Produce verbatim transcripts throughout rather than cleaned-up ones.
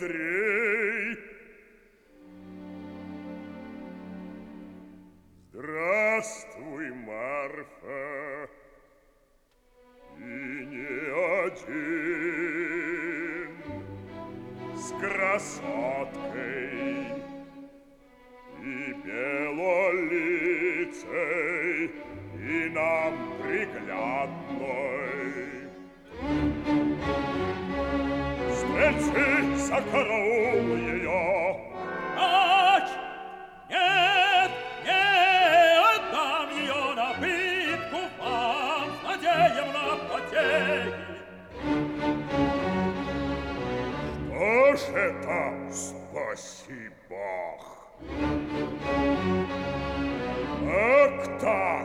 Андрей. Здравствуй, Марфа, и не один, с красоткой и белолицей, и нам приглядной. Стрельцы, закараул ее! Прочь! Нет, не отдам ее на пытку вам, злодеям на потехи. Что ж это, спаси Бог? Как так?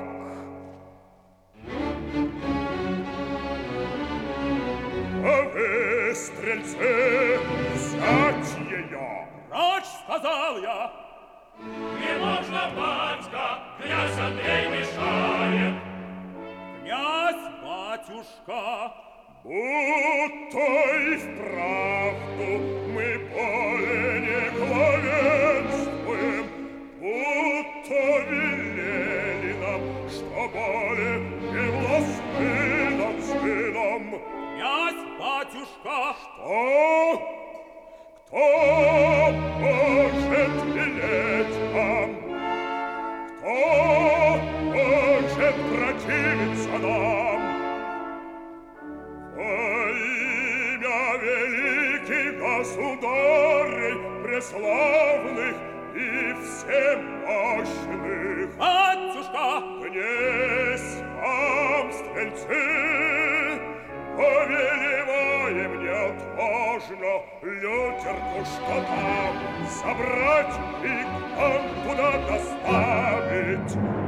А вы, стрельцы, взять ее! Прочь, сказал я! Не можно, батька, князь Андрей мешает. Князь, батюшка, будто и вправду мы более не главенствуем, будто велели нам, что более не властны над сыном. князь, батюшка, Что? Кто может велеть нам? Кто может противиться нам? Во имя великих государей, преславных и всемощных, батюшка, князь, вам, стрельцы, повелеваем неотложно лютерку, что там собрать и к нам туда доставить.